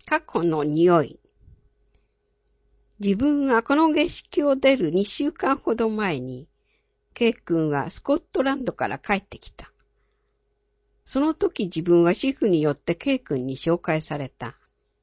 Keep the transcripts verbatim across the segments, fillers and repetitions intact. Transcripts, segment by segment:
過去の匂い。自分がこの下敷を出るにしゅうかんほど前に、K 君はスコットランドから帰ってきた。その時自分は主婦によって K 君に紹介された。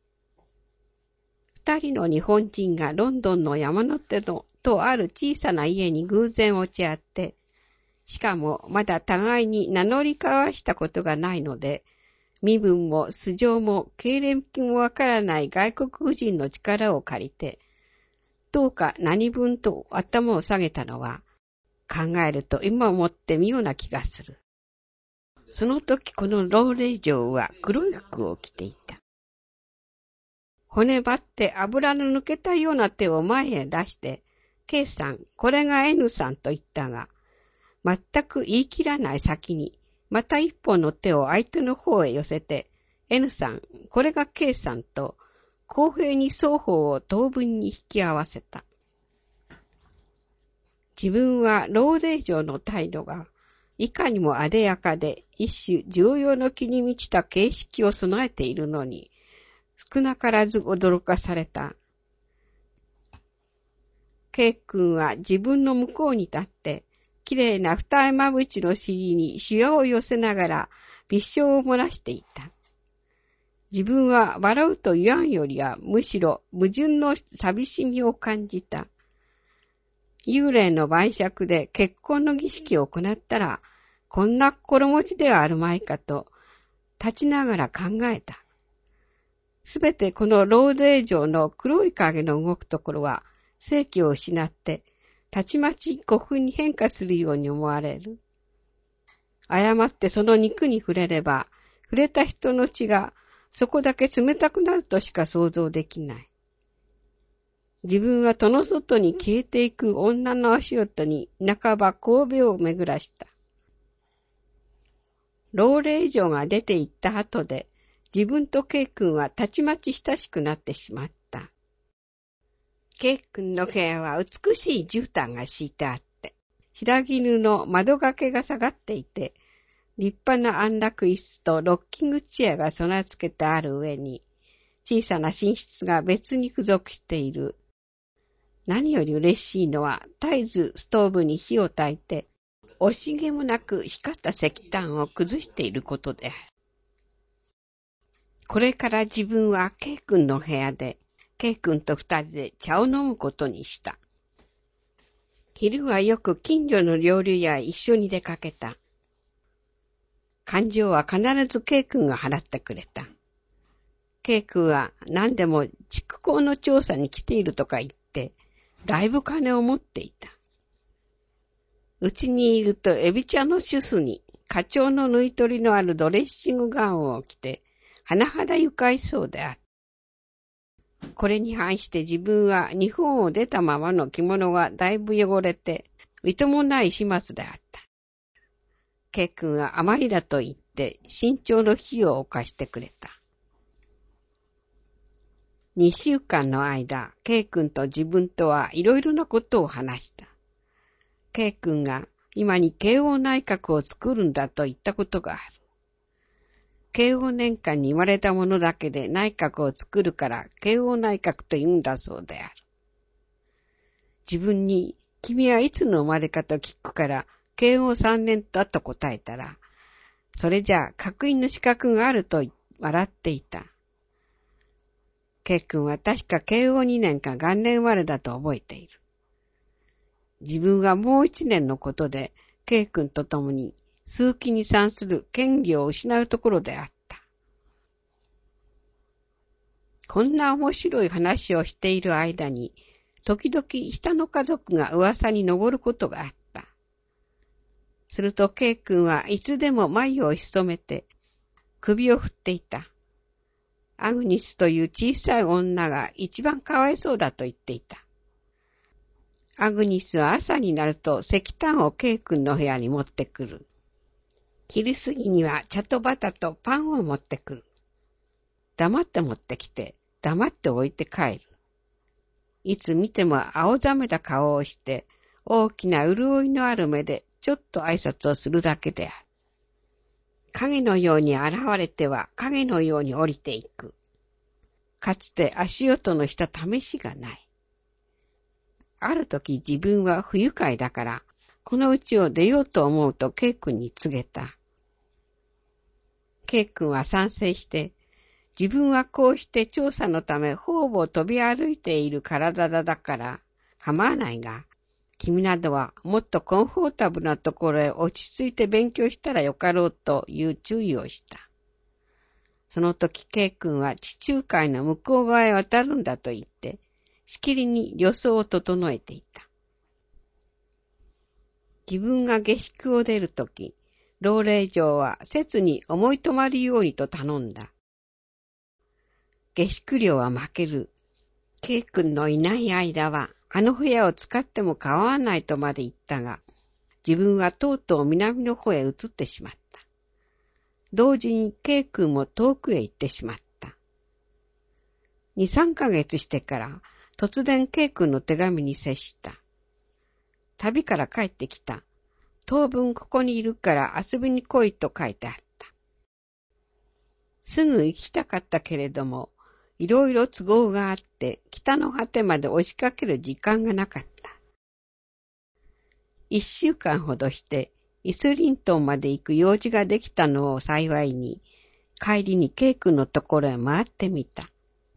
二人の日本人がロンドンの山の手のとある小さな家に偶然落ち合って、しかもまだ互いに名乗り交わしたことがないので、身分も素性も経歴もわからない外国人の力を借りて、どうか何分と頭を下げたのは、考えると今思って妙な気がする。その時この老霊嬢は黒い服を着ていた。骨張って油の抜けたような手を前へ出して、K さん、これが N さんと言ったが、全く言い切らない先に、また一本の手を相手の方へ寄せて、N さん、これが K さんと、公平に双方を等分に引き合わせた。自分は老霊嬢の態度が、いかにもあでやかで、一種重要の気に満ちた形式を備えているのに、少なからず驚かされた。K 君は自分の向こうに立って、きれいな二重まぶちの尻にシワを寄せながら、微笑を漏らしていた。自分は笑うと言わんよりは、むしろ矛盾の寂しみを感じた。幽霊の晩酌で結婚の儀式を行ったら、こんな心持ちではあるまいかと、立ちながら考えた。すべてこの老霊嬢の黒い影の動くところは、生気を失って、たちまち古墳に変化するように思われる。誤ってその肉に触れれば、触れた人の血がそこだけ冷たくなるとしか想像できない。自分は戸の外に消えていく女の足音に半ば神戸を巡らした。老霊嬢が出て行った後で、自分と K 君はたちまち親しくなってしまった。K 君の部屋は美しい絨毯が敷いてあって、白絹の窓掛けが下がっていて、立派な安楽椅子とロッキングチェアが備え付けてある上に、小さな寝室が別に付属している。何より嬉しいのは、絶えずストーブに火を焚いて、惜しげもなく光った石炭を崩していることである。これから自分は K 君の部屋で、K 君と二人で茶を飲むことにした。昼はよく近所の料理屋へ一緒に出かけた。勘定は必ず K 君が払ってくれた。K 君は何でも筑港の調査に来ているとか言って、だいぶ金を持っていた。うちにいるとエビ茶の主婦に課長の縫い取りのあるドレッシングガウンを着て、甚だ愉快そうであった。これに反して自分は日本を出たままの着物がだいぶ汚れて、みともない始末であった。K 君はあまりだと言って慎重の火を犯してくれた。二週間の間、K 君と自分とはいろいろなことを話した。K 君が今に慶応内閣を作るんだと言ったことがある。慶応年間に生まれた者だけで内閣を作るから慶応内閣と言うんだそうである。自分に君はいつの生まれかと聞くから慶応三年だと答えたら、それじゃあ閣員の資格があると笑っていた。K 君は確か慶応二年か元年生まれだと覚えている。自分はもう一年のことで K 君と共に数奇に産する権利を失うところであった。こんな面白い話をしている間に、時々下の家族が噂に上ることがあった。すると K 君はいつでも眉を潜めて首を振っていた。アグニスという小さい女が一番かわいそうだと言っていた。アグニスは朝になると石炭を K 君の部屋に持ってくる。昼過ぎには茶とバタとパンを持ってくる。黙って持ってきて、黙って置いて帰る。いつ見ても青ざめた顔をして、大きな潤いのある目でちょっと挨拶をするだけである。影のように現れては影のように降りていく。 かつて足音のした試しがない。ある時自分は不愉快だから、この家を出ようと思うと K 君に告げた。K 君は賛成して、自分はこうして調査のため方々飛び歩いている体だから構わないが、君などはもっとコンフォータブルなところへ落ち着いて勉強したらよかろうという注意をした。その時 K 君は地中海の向こう側へ渡るんだと言って、しきりに旅装を整えていた。自分が下宿を出るとき、老霊嬢は切に思い止まるようにと頼んだ。下宿料は負ける。K 君のいない間は、あの部屋を使っても構わないとまで言ったが、自分はとうとう南の方へ移ってしまった。同時に K 君も遠くへ行ってしまった。二、三ヶ月してから、突然 K 君の手紙に接した。旅から帰ってきた。当分ここにいるから遊びに来いと書いてあった。すぐ行きたかったけれども、いろいろ都合があって北の果てまで押しかける時間がなかった。一週間ほどしてイスリントンまで行く用事ができたのを幸いに、帰りに K 君のところへ回ってみた。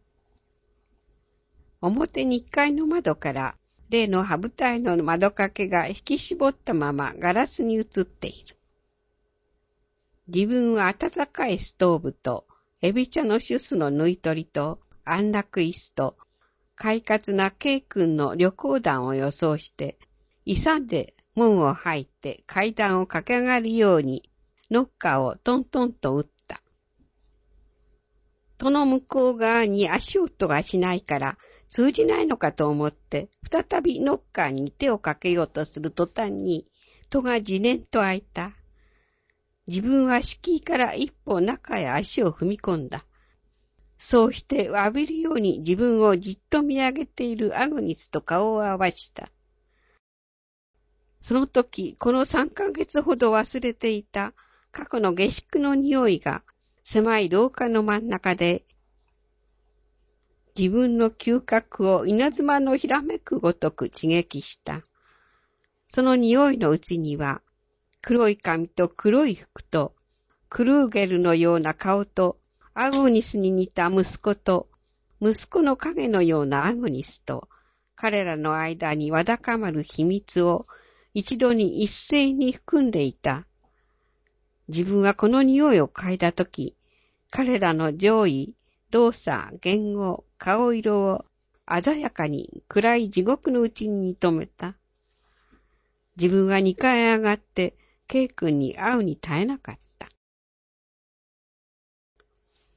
表に一階の窓から例の羽二重の窓掛けが引き絞ったままガラスに映っている。自分は温かいストーブとエビ茶のシュスの縫い取りと安楽椅子と快活な K 君の旅行団を予想して勇んで門を入って階段を駆け上がるようにノッカーをトントンと打った。戸の向こう側に足音がしないから通じないのかと思って再びノッカーに手をかけようとする途端に戸がじねんと開いた。自分は敷居から一歩中へ足を踏み込んだ。そうして浴びるように自分をじっと見上げているアグニスと顔を合わした。その時、この三ヶ月ほど忘れていた過去の下宿の匂いが狭い廊下の真ん中で自分の嗅覚を稲妻のひらめくごとく刺激した。その匂いのうちには黒い髪と黒い服と、クルーゲルのような顔と、アグニスに似た息子と、息子の影のようなアグニスと、彼らの間にわだかまる秘密を一度に一斉に含んでいた。自分はこの匂いを嗅いだとき、彼らの上位、動作、言語、顔色を鮮やかに暗い地獄のうちに認めた。自分は二階へ上がって、K 君に会うに耐えなかった。